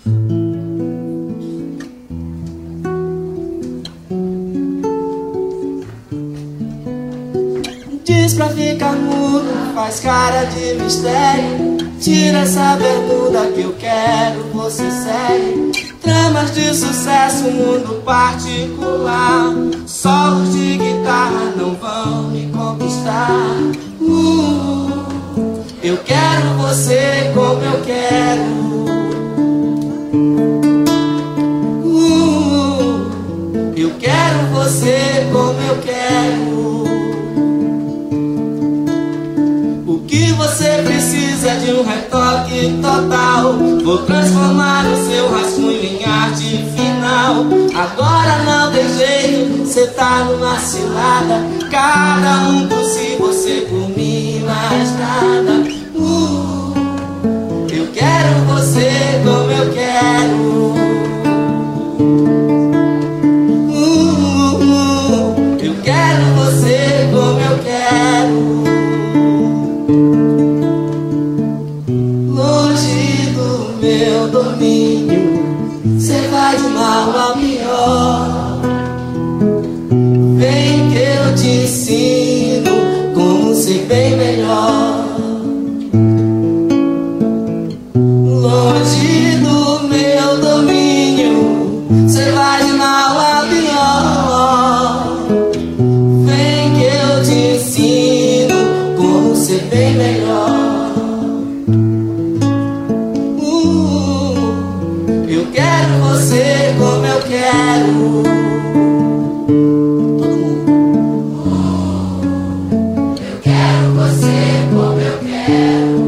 Diz pra ficar mudo, faz cara de mistério. Tira essa bermuda que eu quero, você segue. Tramas de sucesso, mundo particular. Solos de guitarra não vão me conquistar. Eu quero você como eu quero. Eu quero você como eu quero. O que você precisa de um retoque total. Vou transformar o seu rascunho em arte final. Agora não tem jeito, cê tá numa cilada. Cada um por si, você por mim, mais nada. Eu quero você como eu quero. Eu quero você como eu quero. Longe do meu domínio, cê vai de mal a pior. Vem que eu te ensino como ser bem melhor. Longe do meu domínio, cê vai de mal a pior. Vem que eu te ensino como ser bem melhor. Eu quero você como eu quero. Todo mundo. Eu quero você como eu quero.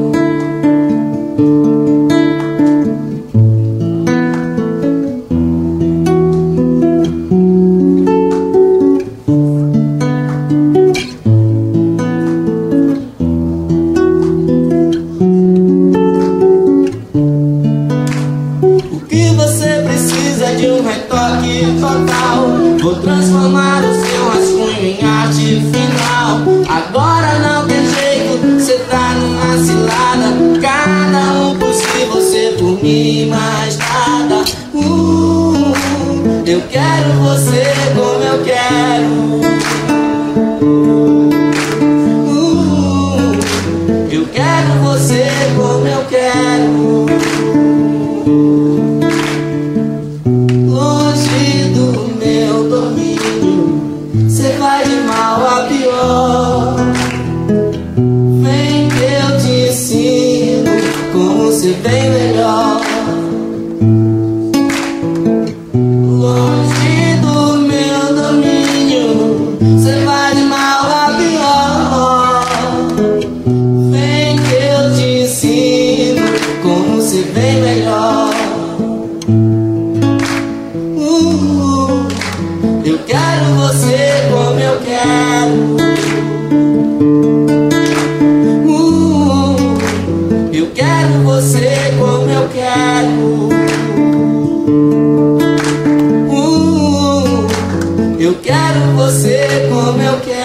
De um retoque total. Vou transformar o seu rascunho em arte final. Agora não tem jeito, cê tá numa cilada. Cada um por si, você por mim, mais nada. Eu quero você como eu quero. Eu quero você como eu quero. Cê vai de mal a pior. Vem que eu te ensino como ser bem melhor. Longe do meu domínio, cê vai de mal a pior. Vem que eu te ensino como ser bem melhor. Eu quero você como eu quero. Eu quero você como eu quero. Eu quero você como eu quero.